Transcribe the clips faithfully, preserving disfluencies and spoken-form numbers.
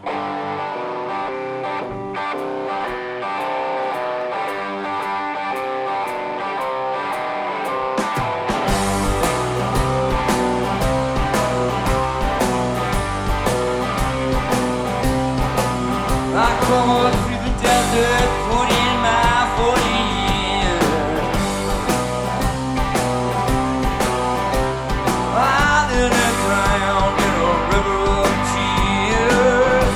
I crawled through the desert, put in my forty years. I then drowned in a river of tears.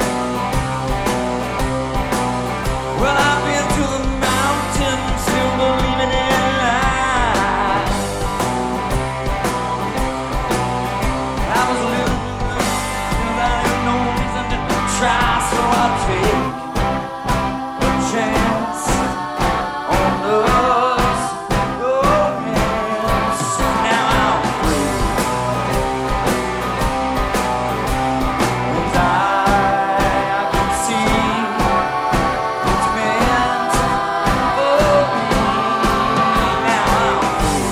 Well, I've been to the mountains, still believing in life. I was living without no reason to try. I'll take a chance on us, oh yes. Now I'm free, and I, I can see it's meant for me. Now I'm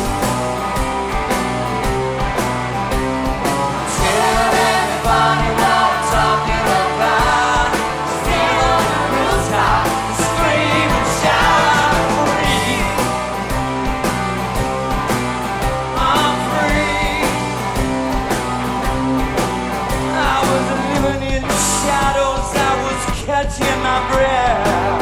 free. Tell everybody what I'm talking about. Catching my breath,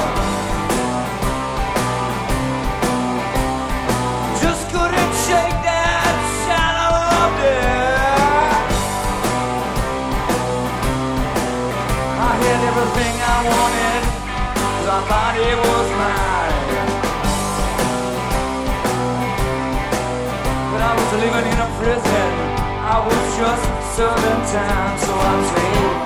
just couldn't shake that shadow of death. I had everything I wanted, 'cause I thought it was mine. But I was living in a prison, I was just serving time, so I say